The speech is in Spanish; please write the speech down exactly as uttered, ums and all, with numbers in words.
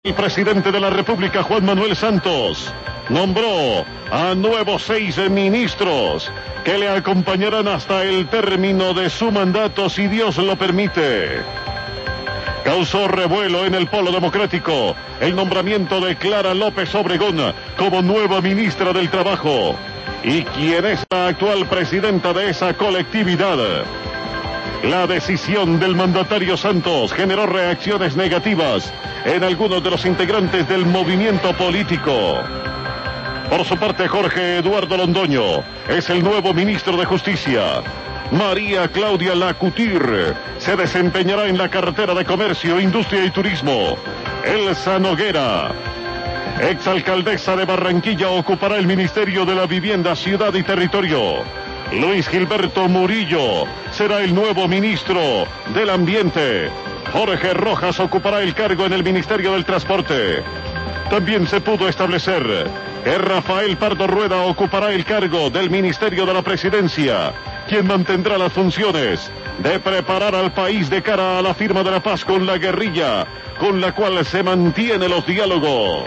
El presidente de la República, Juan Manuel Santos, nombró a nuevos seis ministros que le acompañarán hasta el término de su mandato, si Dios lo permite. Causó revuelo en el Polo Democrático el nombramiento de Clara López Obregón como nueva ministra del Trabajo, y quien es la actual presidenta de esa colectividad. La decisión del mandatario Santos generó reacciones negativas en algunos de los integrantes del movimiento político. Por su parte, Jorge Eduardo Londoño es el nuevo ministro de Justicia. María Claudia Lacutir se desempeñará en la cartera de Comercio, Industria y Turismo. Elsa Noguera, exalcaldesa de Barranquilla, ocupará el Ministerio de la Vivienda, Ciudad y Territorio. Luis Gilberto Murillo será el nuevo ministro del Ambiente. Jorge Rojas ocupará el cargo en el Ministerio del Transporte. También se pudo establecer que Rafael Pardo Rueda ocupará el cargo del Ministerio de la Presidencia, quien mantendrá las funciones de preparar al país de cara a la firma de la paz con la guerrilla, con la cual se mantienen los diálogos.